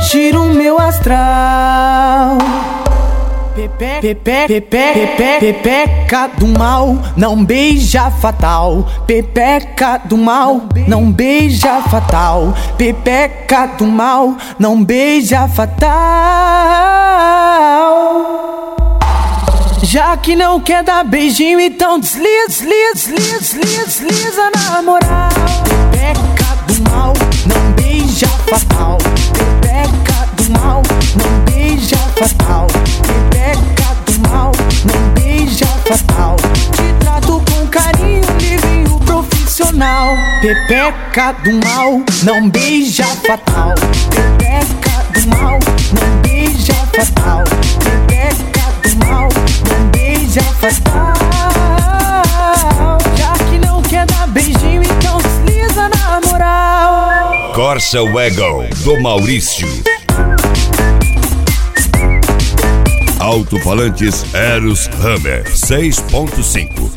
corrigir o meu astral. Pepeca do mal, não beija fatal. Pepeca do mal, não beija fatal. Pepeca do mal, não beija fatal. Já que não quer dar beijinho, então desliza na moral. Pepeca do mal, não beija fatal. Pepeca do mal, não beija fatal. Pepeca do mal, não beija fatal. Te trato com carinho, livrinho profissional. Pepeca do mal, não beija fatal. Pepeca do mal, não beija fatal. Pepeca do mal, não beija fatal. Já que não quer dar beijinho, então desliza na moral. Corsa Wagon do Maurício. Alto-falantes Eros Hammer 6.5.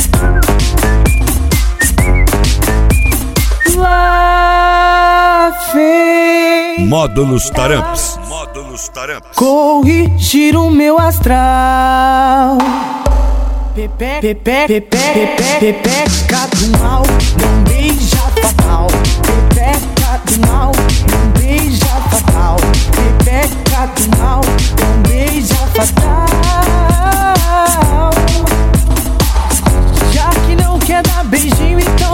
Lá vem Módulos Taramps. corrigir o meu astral. Pepeca do mal, não beija fatal. Pepeca do mal, não beija fatal. Pepeca do mal, não beija fatal. Já que não quer dar beijinho, então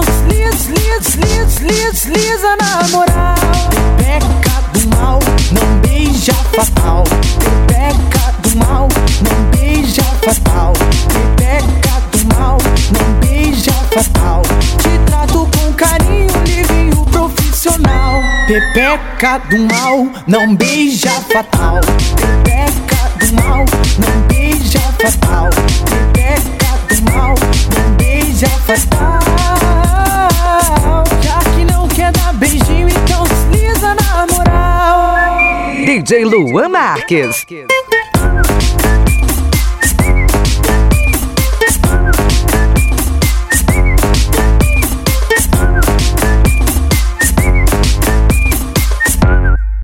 desliza na moral. Pepeca do mal, não beija fatal. Pepeca do mal, não beija fatal. Pepeca do mal, não beija fatal. Te trato com carinho, livrinho profissional. Pepeca do mal, não beija fatal. Pepeca do mal, não beija fatal. Pepeca do mal, não beija fatal. Já que não quer dar beijinho, então desliza na moral. DJ Luan Marques.